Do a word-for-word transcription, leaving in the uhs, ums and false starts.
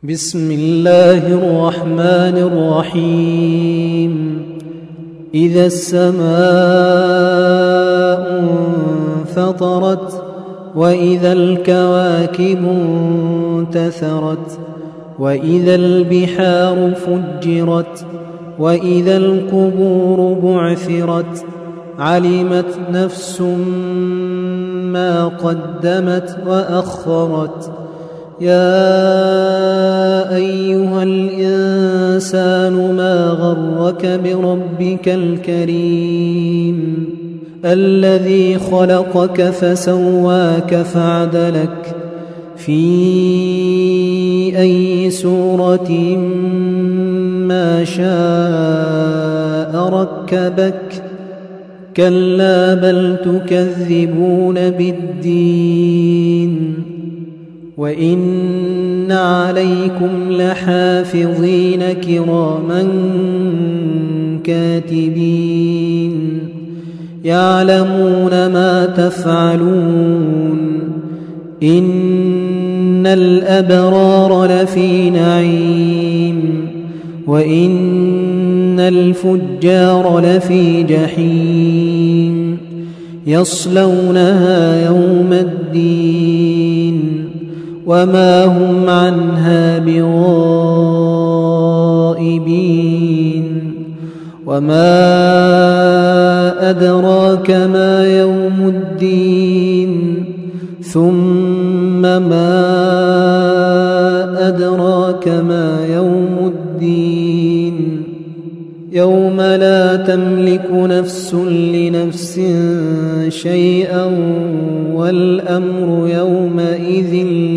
بسم الله الرحمن الرحيم. إذا السماء انفطرت وإذا الكواكب انتثرت وإذا البحار فجرت وإذا القبور بعثرت علمت نفس ما قدمت وأخرت. يا أيها الإنسان ما غرك بربك الكريم الذي خلقك فسواك فعدلك في أي سورة ما شاء ركبك. كلا بل تكذبون بالدين وإن عليكم لحافظين كراما كاتبين يعلمون ما تفعلون. إن الأبرار لفي نعيم وإن الفجار لفي جحيم يصلونها يوم الدين وما هم عنها بغائبين. وما أدراك ما يوم الدين ثم ما أدراك ما يوم الدين يوم لا تملك نفس لنفس شيئا والأمر يومئذ